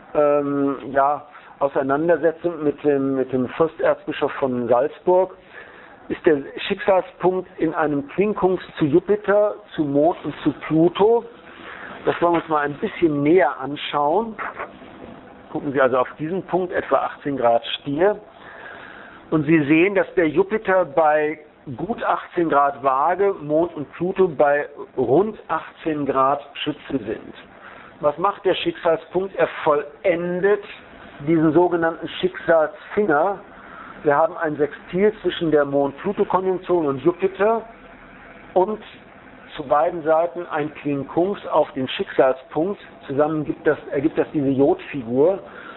Auseinandersetzung mit dem Fürsterzbischof von Salzburg, ist der Schicksalspunkt in einem Quinkунgs zu Jupiter, zu Mond und zu Pluto. Das wollen wir uns mal ein bisschen näher anschauen. Gucken Sie also auf diesen Punkt, etwa 18 Grad Stier. Und Sie sehen, dass der Jupiter bei gut 18 Grad Waage, Mond und Pluto bei rund 18 Grad Schütze sind. Was macht der Schicksalspunkt? Er vollendet diesen sogenannten Schicksalsfinger. Wir haben ein Sextil zwischen der Mond-Pluto-Konjunktion und Jupiter und zu beiden Seiten ein Quinkунgs auf den Schicksalspunkt. Zusammen ergibt das diese Jodfigur.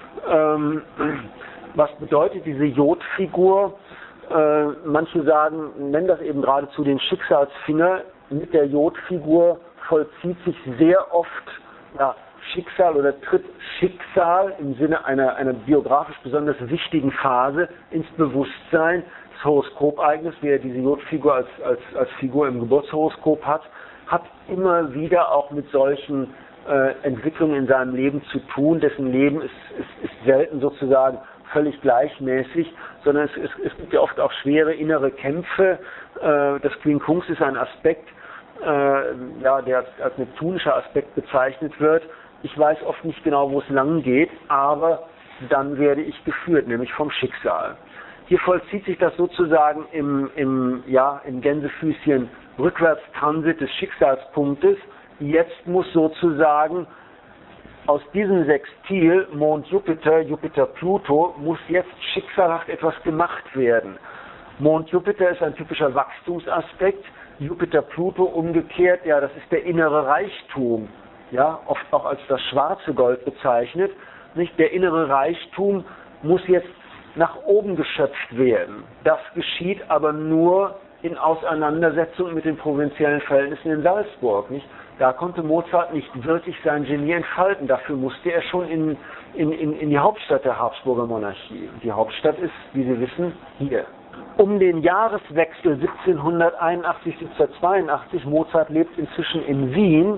Was bedeutet diese Jodfigur? Manche nennen das eben geradezu den Schicksalsfinger. Mit der Jodfigur vollzieht sich sehr oft Schicksal oder tritt Schicksal im Sinne einer biografisch besonders wichtigen Phase ins Bewusstsein. Das Horoskopereignis, wie er diese Jodfigur als Figur im Geburtshoroskop hat immer wieder auch mit solchen Entwicklungen in seinem Leben zu tun. Dessen Leben ist selten sozusagen völlig gleichmäßig, sondern es gibt ja oft auch schwere innere Kämpfe. Das Quincunx ist ein Aspekt, der als neptunischer Aspekt bezeichnet wird. Ich weiß oft nicht genau, wo es lang geht, aber dann werde ich geführt, nämlich vom Schicksal. Hier vollzieht sich das sozusagen im Gänsefüßchen Rückwärtstransit des Schicksalspunktes. Jetzt muss sozusagen aus diesem Sextil Mond-Jupiter, Jupiter-Pluto, muss jetzt schicksalhaft etwas gemacht werden. Mond-Jupiter ist ein typischer Wachstumsaspekt, Jupiter-Pluto umgekehrt, ja, das ist der innere Reichtum, ja, oft auch als das schwarze Gold bezeichnet. Nicht? Der innere Reichtum muss jetzt nach oben geschöpft werden. Das geschieht aber nur in Auseinandersetzung mit den provinziellen Verhältnissen in Salzburg. Nicht? Da konnte Mozart nicht wirklich sein Genie entfalten. Dafür musste er schon in die Hauptstadt der Habsburger Monarchie. Die Hauptstadt ist, wie Sie wissen, hier. Um den Jahreswechsel 1781-1782, Mozart lebt inzwischen in Wien,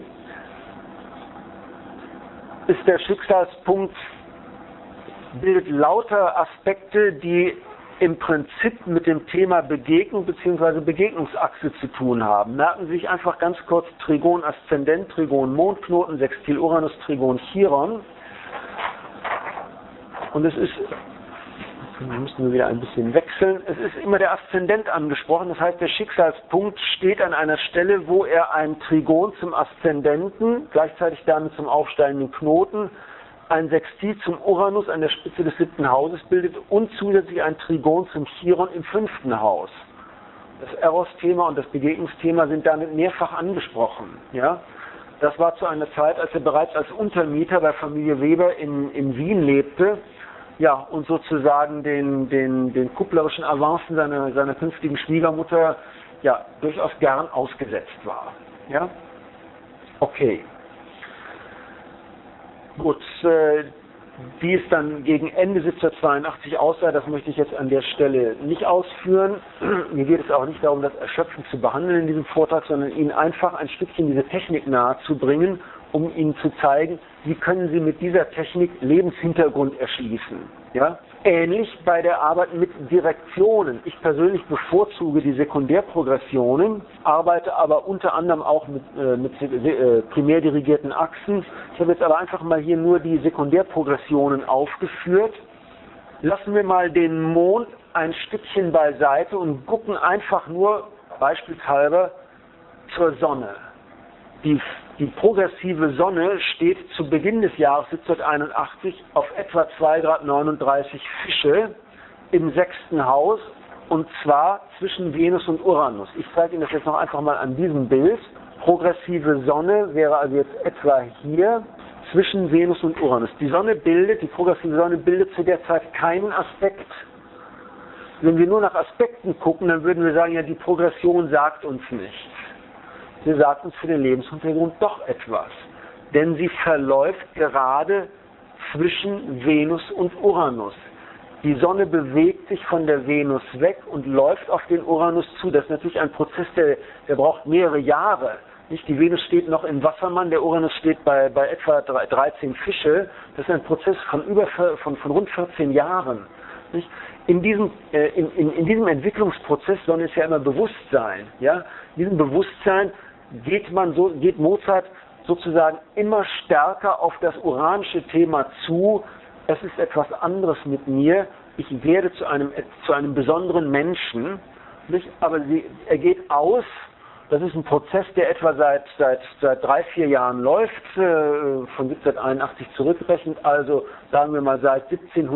ist der Schicksalspunkt, bildet lauter Aspekte, die im Prinzip mit dem Thema Begegnung bzw. Begegnungsachse zu tun haben. Merken Sie sich einfach ganz kurz Trigon Aszendent, Trigon Mondknoten, Sextil Uranus, Trigon Chiron. Und es ist, wir müssen nur wieder ein bisschen wechseln, es ist immer der Aszendent angesprochen, das heißt der Schicksalspunkt steht an einer Stelle, wo er ein Trigon zum Aszendenten, gleichzeitig damit zum aufsteigenden Knoten, ein Sextil zum Uranus an der Spitze des 7. Hauses bildet und zusätzlich ein Trigon zum Chiron im 5. Haus. Das Eros-Thema und das Begegnungsthema sind damit mehrfach angesprochen. Ja? Das war zu einer Zeit, als er bereits als Untermieter bei Familie Weber in Wien lebte, ja, und sozusagen den kupplerischen Avancen seiner künftigen Schwiegermutter ja, durchaus gern ausgesetzt war. Ja? Okay. Gut, wie es dann gegen Ende 1782 aussah, das möchte ich jetzt an der Stelle nicht ausführen. Mir geht es auch nicht darum, das erschöpfend zu behandeln in diesem Vortrag, sondern Ihnen einfach ein Stückchen diese Technik nahezubringen, um Ihnen zu zeigen, wie können Sie mit dieser Technik Lebenshintergrund erschließen. Ja? Ähnlich bei der Arbeit mit Direktionen. Ich persönlich bevorzuge die Sekundärprogressionen, arbeite aber unter anderem auch mit primär dirigierten Achsen. Ich habe jetzt aber einfach mal hier nur die Sekundärprogressionen aufgeführt. Lassen wir mal den Mond ein Stückchen beiseite und gucken einfach nur beispielshalber zur Sonne. Die progressive Sonne steht zu Beginn des Jahres 1781 auf etwa 2,39 Grad Fische im 6. Haus, und zwar zwischen Venus und Uranus. Ich zeige Ihnen das jetzt noch einfach mal an diesem Bild. Progressive Sonne wäre also jetzt etwa hier zwischen Venus und Uranus. Die progressive Sonne bildet zu der Zeit keinen Aspekt. Wenn wir nur nach Aspekten gucken, dann würden wir sagen, ja, die Progression sagt uns nichts. Sie sagt uns für den Lebenshintergrund doch etwas. Denn sie verläuft gerade zwischen Venus und Uranus. Die Sonne bewegt sich von der Venus weg und läuft auf den Uranus zu. Das ist natürlich ein Prozess, der braucht mehrere Jahre. Nicht? Die Venus steht noch im Wassermann, der Uranus steht bei etwa 13 Fische. Das ist ein Prozess von rund 14 Jahren. Nicht? In diesem Entwicklungsprozess, Sonne ist ja immer Bewusstsein. Ja? In diesem Bewusstsein geht Mozart sozusagen immer stärker auf das uranische Thema zu. Es ist etwas anderes mit mir. Ich werde zu einem besonderen Menschen. Nicht? Aber er geht aus. Das ist ein Prozess, der etwa seit 3-4 Jahren läuft, von 1781 zurückgerechnet. Also sagen wir mal seit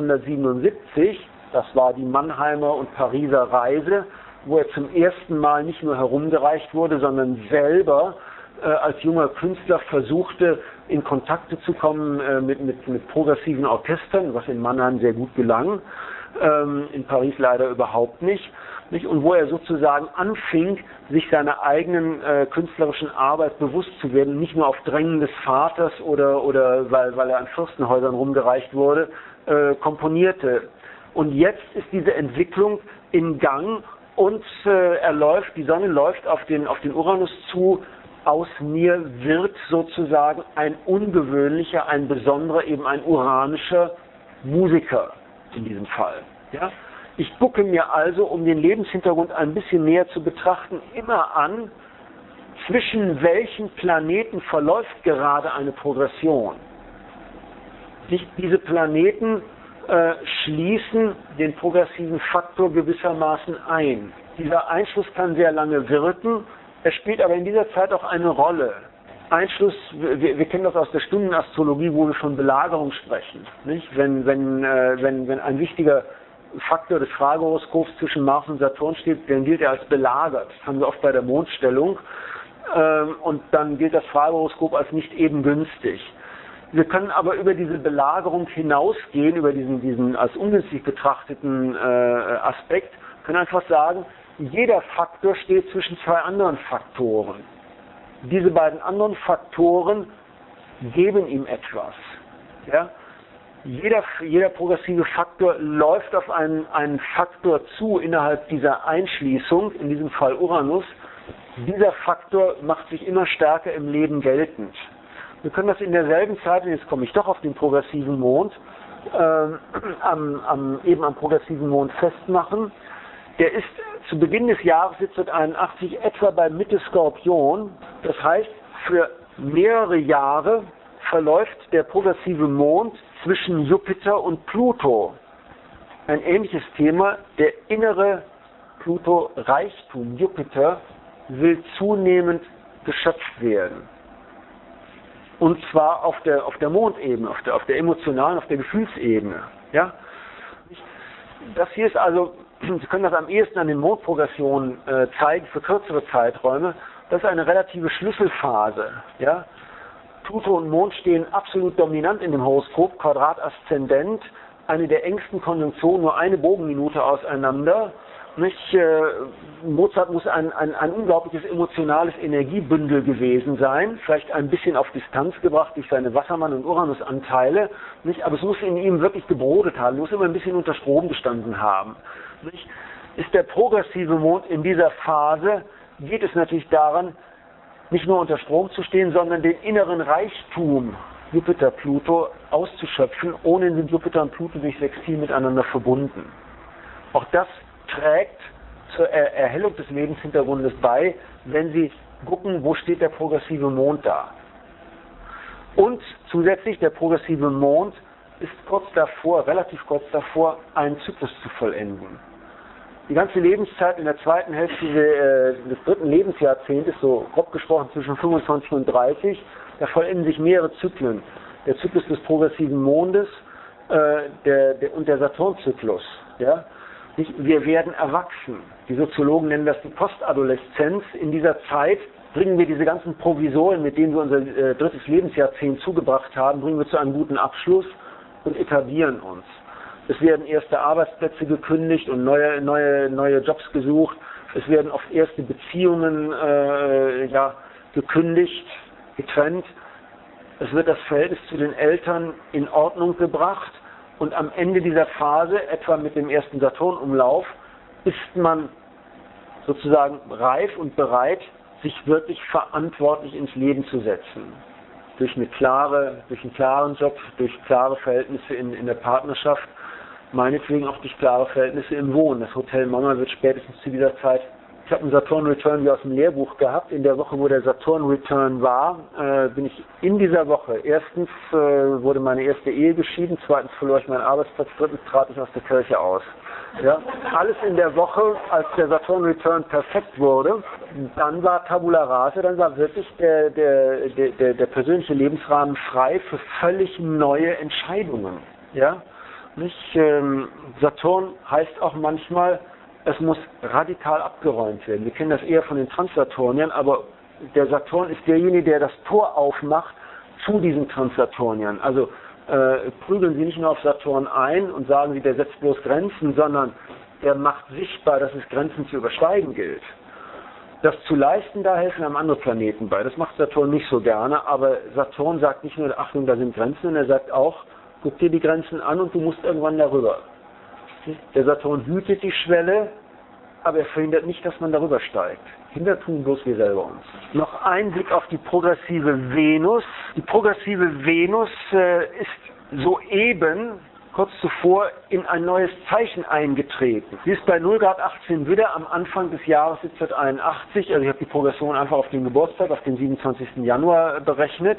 1777. Das war die Mannheimer und Pariser Reise, wo er zum ersten Mal nicht nur herumgereicht wurde, sondern selber als junger Künstler versuchte, in Kontakte zu kommen mit progressiven Orchestern, was in Mannheim sehr gut gelang, in Paris leider überhaupt nicht. Und wo er sozusagen anfing, sich seiner eigenen künstlerischen Arbeit bewusst zu werden, nicht nur auf Drängen des Vaters oder weil er an Fürstenhäusern rumgereicht wurde, komponierte. Und jetzt ist diese Entwicklung in Gang. Und die Sonne läuft auf den Uranus zu. Aus mir wird sozusagen ein ungewöhnlicher, ein besonderer, eben ein uranischer Musiker. in diesem Fall. Ja? Ich gucke mir also, um den Lebenshintergrund ein bisschen näher zu betrachten, immer an, zwischen welchen Planeten verläuft gerade eine Progression. Diese Planeten schließen den progressiven Faktor gewissermaßen ein. Dieser Einschluss kann sehr lange wirken, er spielt aber in dieser Zeit auch eine Rolle. Einschluss, wir kennen das aus der Stundenastrologie, wo wir von Belagerung sprechen. Nicht? Wenn ein wichtiger Faktor des Fragehoroskops zwischen Mars und Saturn steht, dann gilt er als belagert. Das haben wir oft bei der Mondstellung. Und dann gilt das Fragehoroskop als nicht eben günstig. Wir können aber über diese Belagerung hinausgehen, über diesen als ungünstig betrachteten Aspekt, können einfach sagen, jeder Faktor steht zwischen zwei anderen Faktoren. Diese beiden anderen Faktoren geben ihm etwas. Ja? Jeder progressive Faktor läuft auf einen Faktor zu innerhalb dieser Einschließung, in diesem Fall Uranus. Dieser Faktor macht sich immer stärker im Leben geltend. Wir können das in derselben Zeit, und jetzt komme ich doch auf den progressiven Mond, eben am progressiven Mond festmachen. Der ist zu Beginn des Jahres 1781 etwa bei Mitte Skorpion. Das heißt, für mehrere Jahre verläuft der progressive Mond zwischen Jupiter und Pluto. Ein ähnliches Thema, der innere Pluto-Reichtum Jupiter will zunehmend geschöpft werden. Und zwar auf der Mondebene, auf der emotionalen, auf der Gefühlsebene. Ja? Das hier ist also, Sie können das am ehesten an den Mondprogressionen zeigen, für kürzere Zeiträume. Das ist eine relative Schlüsselphase. Ja? Pluto und Mond stehen absolut dominant in dem Horoskop, Quadrat-Aszendent, eine der engsten Konjunktionen, nur eine Bogenminute auseinander. Nicht, Mozart muss ein unglaubliches emotionales Energiebündel gewesen sein, vielleicht ein bisschen auf Distanz gebracht durch seine Wassermann- und Uranus-Anteile, nicht, aber es muss in ihm wirklich gebrodet haben, muss immer ein bisschen unter Strom gestanden haben. Nicht. Ist der progressive Mond in dieser Phase, geht es natürlich daran, nicht nur unter Strom zu stehen, sondern den inneren Reichtum Jupiter-Pluto auszuschöpfen. Ohne sind Jupiter und Pluto durch Sextil miteinander verbunden. Auch das trägt zur Erhellung des Lebenshintergrundes bei, wenn Sie gucken, wo steht der progressive Mond da. Und zusätzlich, der progressive Mond ist relativ kurz davor, einen Zyklus zu vollenden. Die ganze Lebenszeit in der zweiten Hälfte des dritten Lebensjahrzehntes, so grob gesprochen zwischen 25 und 30, da vollenden sich mehrere Zyklen. Der Zyklus des progressiven Mondes und der Saturnzyklus. Ja? Wir werden erwachsen. Die Soziologen nennen das die Postadoleszenz. In dieser Zeit bringen wir diese ganzen Provisorien, mit denen wir unser drittes Lebensjahrzehnt zugebracht haben, bringen wir zu einem guten Abschluss und etablieren uns. Es werden erste Arbeitsplätze gekündigt und neue Jobs gesucht. Es werden oft erste Beziehungen gekündigt, getrennt. Es wird das Verhältnis zu den Eltern in Ordnung gebracht. Und am Ende dieser Phase, etwa mit dem ersten Saturnumlauf, ist man sozusagen reif und bereit, sich wirklich verantwortlich ins Leben zu setzen. Durch einen klaren Job, durch klare Verhältnisse in der Partnerschaft, meinetwegen auch durch klare Verhältnisse im Wohnen. Das Hotel Mama wird spätestens zu dieser Zeit. Ich habe einen Saturn-Return wie aus dem Lehrbuch gehabt. In der Woche, wo der Saturn-Return war, bin ich in dieser Woche. Erstens wurde meine erste Ehe geschieden, zweitens verlor ich meinen Arbeitsplatz, drittens trat ich aus der Kirche aus. Ja? Alles in der Woche, als der Saturn-Return perfekt wurde. Dann war Tabula Rasa, dann war wirklich der persönliche Lebensrahmen frei für völlig neue Entscheidungen. Ja? Nicht, Saturn heißt auch manchmal, es muss radikal abgeräumt werden. Wir kennen das eher von den Transsaturniern, aber der Saturn ist derjenige, der das Tor aufmacht zu diesen Transsaturniern. Also prügeln Sie nicht nur auf Saturn ein und sagen Sie, der setzt bloß Grenzen, sondern er macht sichtbar, dass es Grenzen zu übersteigen gilt. Das zu leisten, da helfen einem andere Planeten bei. Das macht Saturn nicht so gerne, aber Saturn sagt nicht nur, Achtung, da sind Grenzen, sondern er sagt auch, guck dir die Grenzen an und du musst irgendwann darüber. Der Saturn hütet die Schwelle, aber er verhindert nicht, dass man darüber steigt. Hindert tun bloß wir selber uns. Noch ein Blick auf die progressive Venus. Die progressive Venus ist soeben kurz zuvor in ein neues Zeichen eingetreten. Sie ist bei 0 Grad 18 Widder am Anfang des Jahres 1781, also ich habe die Progression einfach auf den Geburtstag, auf den 27. Januar berechnet.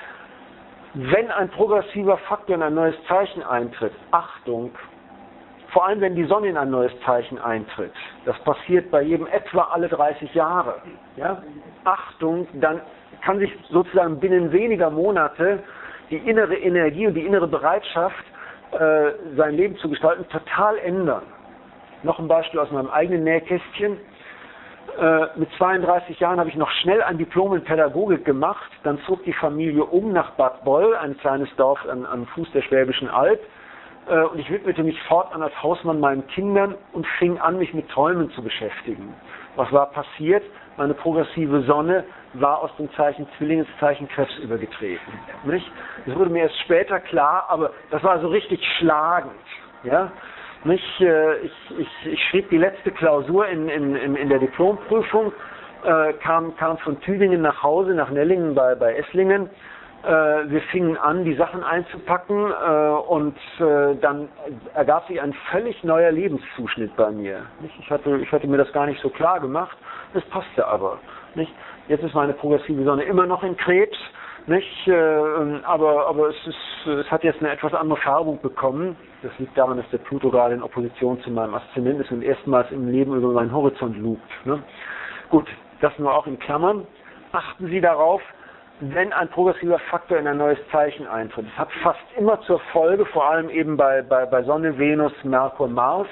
Wenn ein progressiver Faktor in ein neues Zeichen eintritt, Achtung, vor allem wenn die Sonne in ein neues Zeichen eintritt, das passiert bei jedem etwa alle 30 Jahre, ja? Achtung, dann kann sich sozusagen binnen weniger Monate die innere Energie und die innere Bereitschaft, sein Leben zu gestalten, total ändern. Noch ein Beispiel aus meinem eigenen Nähkästchen. Mit 32 Jahren habe ich noch schnell ein Diplom in Pädagogik gemacht. Dann zog die Familie um nach Bad Boll, ein kleines Dorf am Fuß der Schwäbischen Alb. Und ich widmete mich fortan als Hausmann meinen Kindern und fing an, mich mit Träumen zu beschäftigen. Was war passiert? Meine progressive Sonne war aus dem Zeichen Zwilling ins Zeichen Krebs übergetreten. Nicht? Das wurde mir erst später klar, aber das war so richtig schlagend. Ja? Nicht? Ich schrieb die letzte Klausur in der Diplomprüfung, kam von Tübingen nach Hause, nach Nellingen bei Esslingen. Wir fingen an, die Sachen einzupacken und dann ergab sich ein völlig neuer Lebenszuschnitt bei mir. Nicht? Ich hatte mir das gar nicht so klar gemacht, das passte aber. Nicht? Jetzt ist meine progressive Sonne immer noch in Krebs, nicht? Aber es hat jetzt eine etwas andere Färbung bekommen. Das liegt daran, dass der Pluto gerade in Opposition zu meinem Aszendent ist und erstmals im Leben über meinen Horizont lugt. Ne? Gut, das nur auch in Klammern. Achten Sie darauf, wenn ein progressiver Faktor in ein neues Zeichen eintritt. Das hat fast immer zur Folge, vor allem eben bei Sonne, Venus, Merkur, Mars,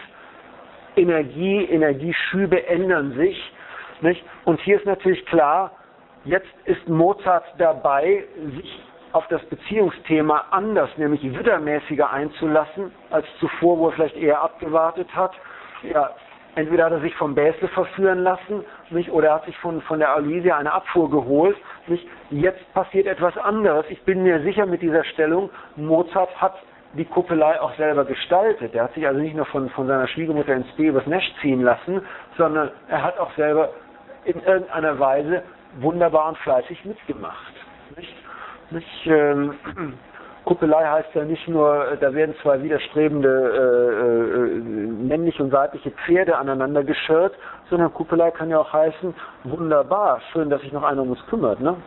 Energieschübe ändern sich. Nicht? Und hier ist natürlich klar, jetzt ist Mozart dabei, sich auf das Beziehungsthema anders, nämlich widdermäßiger einzulassen, als zuvor, wo er vielleicht eher abgewartet hat. Ja, entweder hat er sich vom Bäsle verführen lassen, nicht? Oder er hat sich von der Aloysia eine Abfuhr geholt. Nicht? Jetzt passiert etwas anderes. Ich bin mir sicher mit dieser Stellung, Mozart hat die Kuppelei auch selber gestaltet. Er hat sich also nicht nur von seiner Schwiegermutter ins B übers Nest ziehen lassen, sondern er hat auch selber in irgendeiner Weise wunderbar und fleißig mitgemacht. Nicht? Kuppelei heißt ja nicht nur, da werden zwei widerstrebende männliche und weibliche Pferde aneinander geschirrt, sondern Kuppelei kann ja auch heißen, wunderbar, schön, dass sich noch einer um uns kümmert. Ne?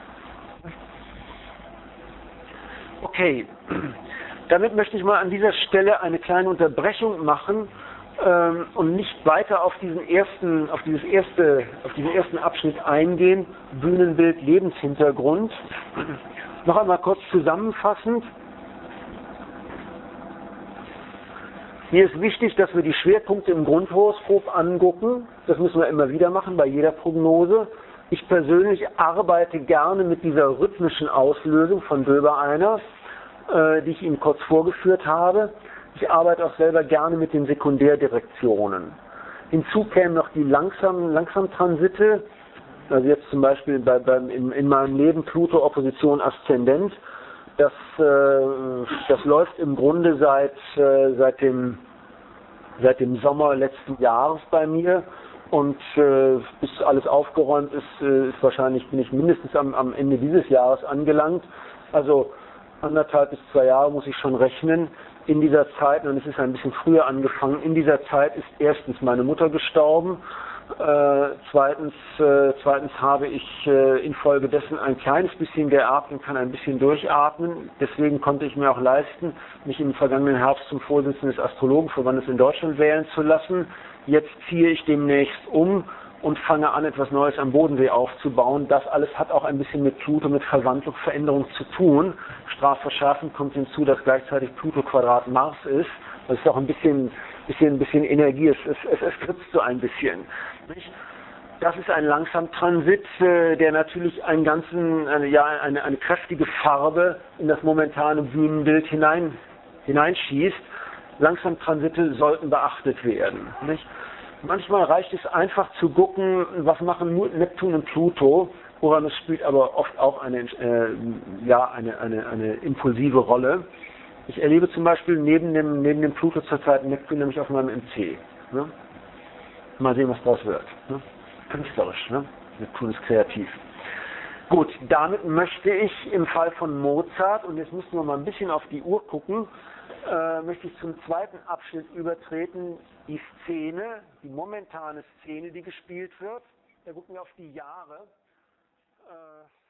Okay, damit möchte ich mal an dieser Stelle eine kleine Unterbrechung machen und nicht weiter auf diesen ersten Abschnitt eingehen, Bühnenbild, Lebenshintergrund. Noch einmal kurz zusammenfassend. Mir ist wichtig, dass wir die Schwerpunkte im Grundhoroskop angucken. Das müssen wir immer wieder machen, bei jeder Prognose. Ich persönlich arbeite gerne mit dieser rhythmischen Auslösung von Döber-Einer, die ich Ihnen kurz vorgeführt habe. Ich arbeite auch selber gerne mit den Sekundärdirektionen. Hinzu kämen noch die Langsamtransite, also jetzt zum Beispiel in meinem Leben Pluto Opposition Aszendent. Das läuft im Grunde seit dem Sommer letzten Jahres bei mir und bis alles aufgeräumt ist wahrscheinlich, bin ich mindestens am Ende dieses Jahres angelangt. Also 1,5 bis 2 Jahre muss ich schon rechnen. In dieser Zeit, und es ist ein bisschen früher angefangen, in dieser Zeit ist erstens meine Mutter gestorben, zweitens habe ich infolgedessen ein kleines bisschen geerbt und kann ein bisschen durchatmen. Deswegen konnte ich mir auch leisten, mich im vergangenen Herbst zum Vorsitzenden des Astrologenverbandes in Deutschland wählen zu lassen. Jetzt ziehe ich demnächst um und fange an, etwas Neues am Bodensee aufzubauen. Das alles hat auch ein bisschen mit Pluto, mit Verwandlung, Veränderung zu tun. Strafverschärfend kommt hinzu, dass gleichzeitig Pluto Quadrat Mars ist. Das ist auch ein bisschen Energie, es kürzt so ein bisschen. Nicht? Das ist ein Langsamtransit, der natürlich eine kräftige Farbe in das momentane Bühnenbild hineinschießt. Langsamtransite sollten beachtet werden. Nicht? Manchmal reicht es einfach zu gucken, was machen Neptun und Pluto. Uranus spielt aber oft auch eine impulsive Rolle. Ich erlebe zum Beispiel neben dem Pluto zurzeit Neptun nämlich auf meinem MC. Ne? Mal sehen, was daraus wird. Ne? Künstlerisch. Ne? Neptun ist kreativ. Gut, damit möchte ich im Fall von Mozart, und jetzt müssen wir mal ein bisschen auf die Uhr gucken, möchte ich zum zweiten Abschnitt übertreten, die Szene, die momentane Szene, die gespielt wird. Da gucken wir auf die Jahre.